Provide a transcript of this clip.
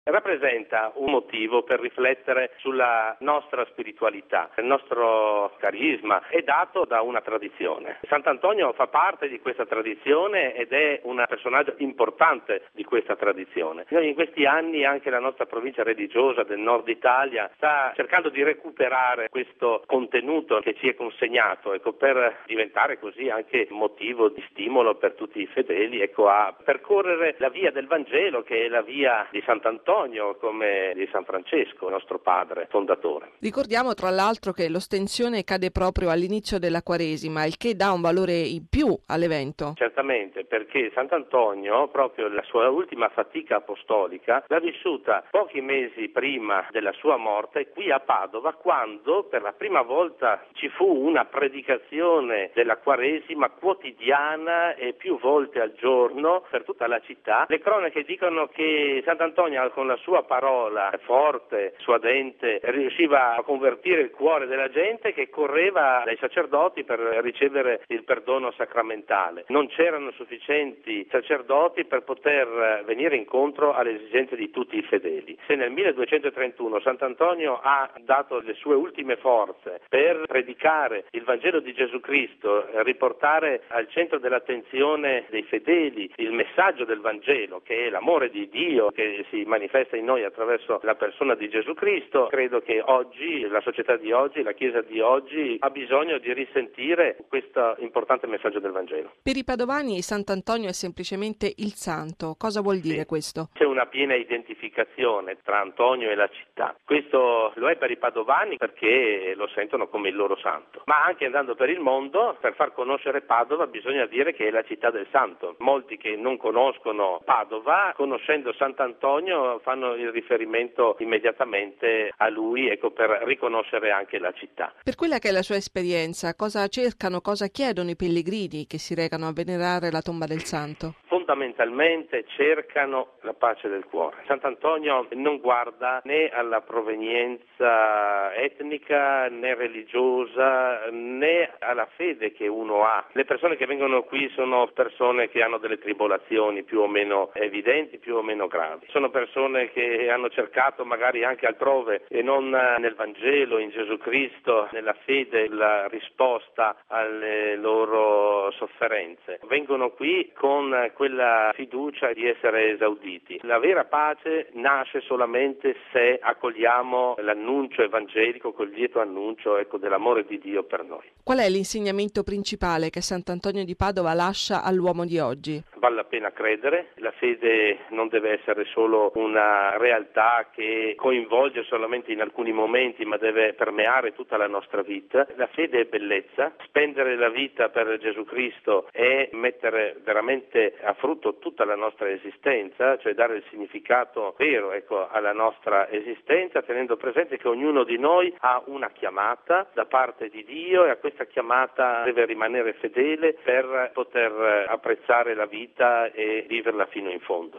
Rappresenta un motivo per riflettere sulla nostra spiritualità. Il nostro carisma è dato da una tradizione. Sant'Antonio fa parte di questa tradizione ed è un personaggio importante di questa tradizione. Noi in questi anni anche la nostra provincia religiosa del nord Italia sta cercando di recuperare questo contenuto che ci è consegnato, per diventare così anche motivo di stimolo per tutti i fedeli, a percorrere la via del Vangelo, che è la via di Sant'Antonio, come di San Francesco, nostro padre fondatore. Ricordiamo tra l'altro che l'ostensione cade proprio all'inizio della Quaresima, il che dà un valore in più all'evento. Certamente, perché Sant'Antonio, proprio la sua ultima fatica apostolica, l'ha vissuta pochi mesi prima della sua morte qui a Padova, quando per la prima volta ci fu una predicazione della Quaresima quotidiana e più volte al giorno per tutta la città. Le cronache dicono che Sant'Antonio con la sua parola forte, suadente, riusciva a convertire il cuore della gente che correva dai sacerdoti per ricevere il perdono sacramentale. Non c'erano sufficienti sacerdoti per poter venire incontro alle esigenze di tutti i fedeli. Se nel 1231 Sant'Antonio ha dato le sue ultime forze per predicare il Vangelo di Gesù Cristo, riportare al centro dell'attenzione dei fedeli il messaggio del Vangelo, che è l'amore di Dio che si manifesta in noi attraverso la persona di Gesù Cristo, credo che oggi, la società di oggi, la Chiesa di oggi ha bisogno di risentire questo importante messaggio del Vangelo. Per i padovani Sant'Antonio è semplicemente il santo. Cosa vuol dire questo? C'è una piena identificazione tra Antonio e la città. Questo lo è per i padovani perché lo sentono come il loro santo. Ma anche andando per il mondo, per far conoscere Padova bisogna dire che è la città del santo. Molti che non conoscono Padova, conoscendo Sant'Antonio, fanno il riferimento immediatamente a lui, per riconoscere anche la città. Per quella che è la sua esperienza, cosa cercano, cosa chiedono i pellegrini che si recano a venerare la tomba del santo? Fondamentalmente cercano la pace del cuore. Sant'Antonio non guarda né alla provenienza etnica né religiosa né alla fede che uno ha. Le persone che vengono qui sono persone che hanno delle tribolazioni più o meno evidenti, più o meno gravi. Sono persone che hanno cercato magari anche altrove e non nel Vangelo, in Gesù Cristo, nella fede, la risposta alle loro sofferenze. Vengono qui con quella fiducia di essere esauditi. La vera pace nasce solamente se accogliamo l'annuncio evangelico, col lieto annuncio dell'amore di Dio per noi. Qual è l'insegnamento principale che Sant'Antonio di Padova lascia all'uomo di oggi? Vale la pena credere, la fede non deve essere solo una realtà che coinvolge solamente in alcuni momenti, ma deve permeare tutta la nostra vita. La fede è bellezza, spendere la vita per Gesù Cristo è mettere veramente a frutto tutta la nostra esistenza, cioè dare il significato vero alla nostra esistenza, tenendo presente che ognuno di noi ha una chiamata da parte di Dio e a questa chiamata deve rimanere fedele per poter apprezzare la vita e viverla fino in fondo.